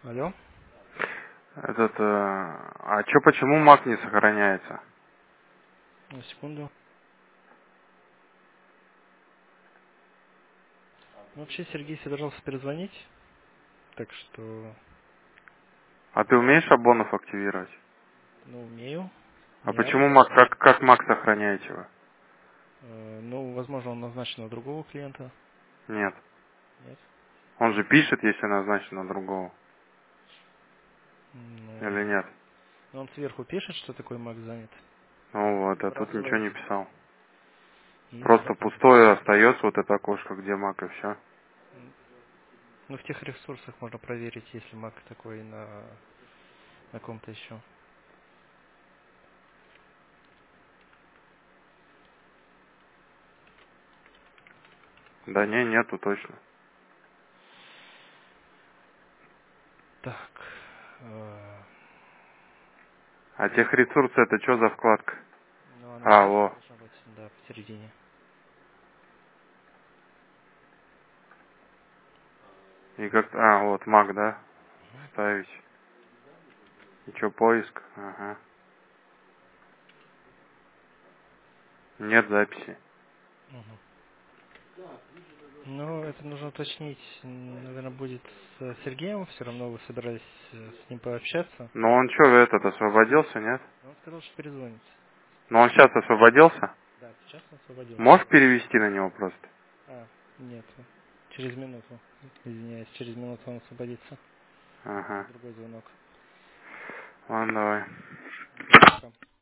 Алло. А чё, почему Mac не сохраняется? На секунду. Ну, вообще Сергей собирался перезвонить, так что, А ты умеешь абонов активировать? ну, умею. А Не почему адрес. Mac, как Mac сохраняете вы? Ну, возможно, он назначен на другого клиента. Нет. Нет. Он же пишет, если назначен на другого. Ну, Или нет? он сверху пишет, что такой Мак занят. Ну И вот, а тут ничего не сбрасывает. писал. И Просто сбрасывает. пустое остается вот это окошко, где Mac и все. Ну, в тех ресурсах можно проверить, если Мак такой на ком-то еще. Да не, нету точно. Так. А техресурсы это что за вкладка? Ну, она А, сверху во. должна быть, да, посередине. И как, вот Mac, да? Ставить. И что, поиск? Ага. Нет записи. Мгм. Ну, это нужно уточнить, наверное, будет с Сергеем, все равно вы собирались с ним пообщаться. Но он что, этот освободился, нет? Но он сказал, что перезвонит. Но он сейчас освободился? Да, сейчас он освободился. Можешь перевести на него просто? А, нет, через минуту. Извиняюсь, через минуту он освободится. Ага. Другой звонок. Ладно, давай. Пока.